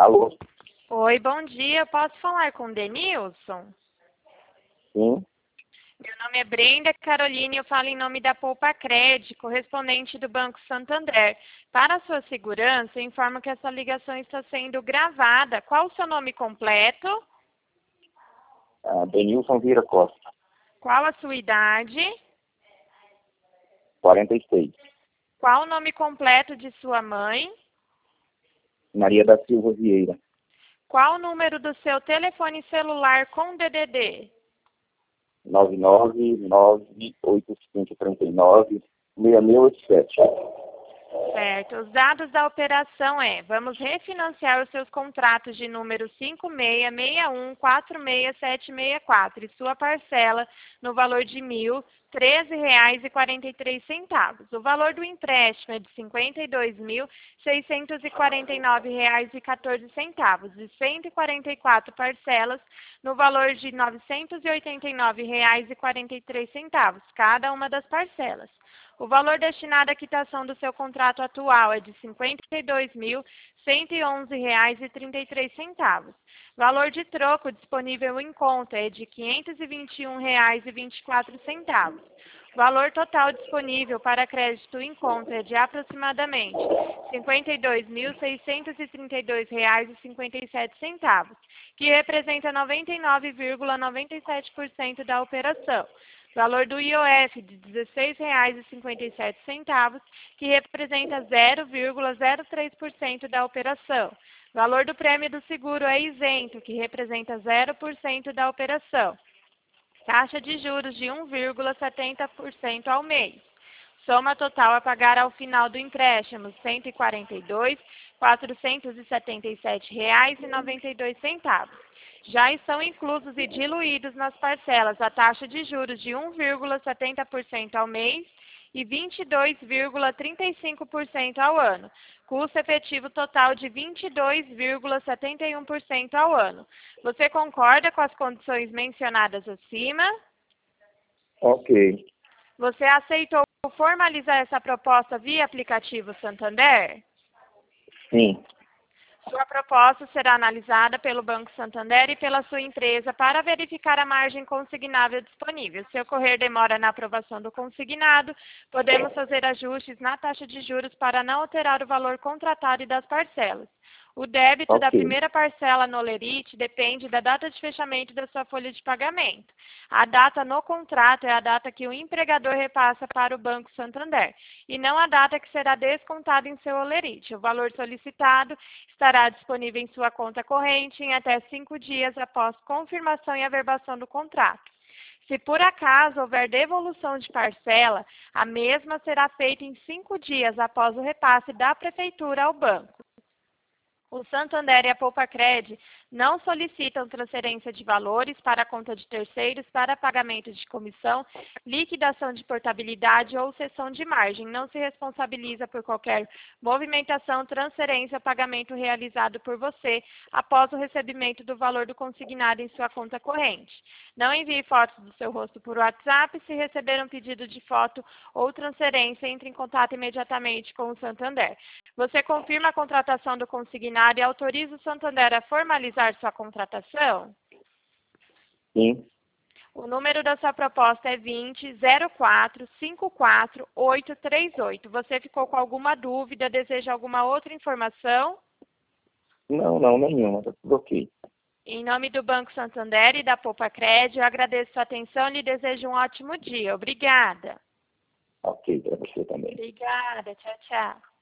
Alô? Oi, bom dia. Posso falar com o Denilson? Sim. Meu nome é Brenda Caroline e eu falo em nome da Poupa Cred, correspondente do Banco Santander. Para a sua segurança, eu informo que essa ligação está sendo gravada. Qual o seu nome completo? Denilson Vieira Costa, Qual a sua idade? 46. Qual o nome completo de sua mãe? Maria da Silva Vieira, Qual o número do seu telefone celular com DDD? 99985396687. Certo. Os dados da operação vamos refinanciar os seus contratos de número 5661467764 e sua parcela no valor de R$ 1.013,43. O valor do empréstimo é de R$ 52.649,14 e 144 parcelas no valor de R$ 989,43, cada uma das parcelas. O valor destinado à quitação do seu contrato atual é de R$ 52.111,33. Valor de troco disponível em conta é de R$ 521,24. Valor total disponível para crédito em conta é de aproximadamente R$ 52.632,57, que representa 99,97% da operação. Valor do IOF de R$ 16,57, que representa 0,03% da operação. Valor do prêmio do seguro é isento, que representa 0% da operação. Taxa de juros de 1,70% ao mês. Soma total a pagar ao final do empréstimo, R$ 142.477,92. Já estão inclusos e diluídos nas parcelas a taxa de juros de 1,70% ao mês e 22,35% ao ano. Custo efetivo total de 22,71% ao ano. Você concorda com as condições mencionadas acima? Ok. Você aceitou formalizar essa proposta via aplicativo Santander? Sim. Sua proposta será analisada pelo Banco Santander e pela sua empresa para verificar a margem consignável disponível. Se ocorrer demora na aprovação do consignado, podemos fazer ajustes na taxa de juros para não alterar o valor contratado e das parcelas. O débito da primeira parcela no Olerite depende da data de fechamento da sua folha de pagamento. A data no contrato é a data que o empregador repassa para o Banco Santander e não a data que será descontada em seu Olerite. O valor solicitado estará disponível em sua conta corrente em até 5 dias após confirmação e averbação do contrato. Se por acaso houver devolução de parcela, a mesma será feita em 5 dias após o repasse da Prefeitura ao banco. O Santander e a Poupa Cred não solicitam transferência de valores para a conta de terceiros para pagamento de comissão, liquidação de portabilidade ou cessão de margem. Não se responsabiliza por qualquer movimentação, transferência ou pagamento realizado por você após o recebimento do valor do consignado em sua conta corrente. Não envie fotos do seu rosto por WhatsApp. Se receber um pedido de foto ou transferência, entre em contato imediatamente com o Santander. Você confirma a contratação do consignado e autoriza o Santander a formalizar sua contratação? Sim. O número da sua proposta é 20.0454.838. Você ficou com alguma dúvida? Deseja alguma outra informação? Não, nenhuma. Tá tudo ok. Em nome do Banco Santander e da Poupa Cred, eu agradeço sua atenção e lhe desejo um ótimo dia. Obrigada. Ok, para você também. Obrigada. Tchau, tchau.